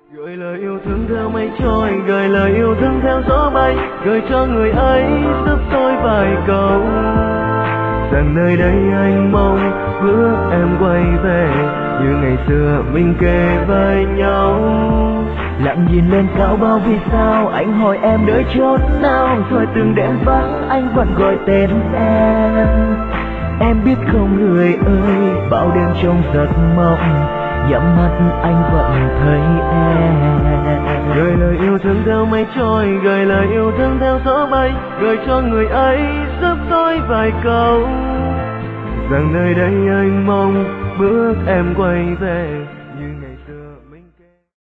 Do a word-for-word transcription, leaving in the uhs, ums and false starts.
Gửi lời yêu thương theo mây trôi, gửi lời yêu thương theo gió bay, gửi cho người ấy giúp tôi vài câu rằng nơi đây anh mong bước em quay về như ngày xưa mình kề vai nhau. Lặng nhìn lên cao bao vì sao, anh hỏi em đợi chốt nào, rồi từng đêm vắng anh vẫn gọi tên em. Em biết không người ơi, bao đêm trong giấc mộng nhắm mắt anh vẫn thấy em. Gửi lời yêu thương theo mây trôi, gửi lời yêu thương theo gió bay, gửi cho người ấy giúp tôi vài câu rằng nơi đây anh mong bước em quay về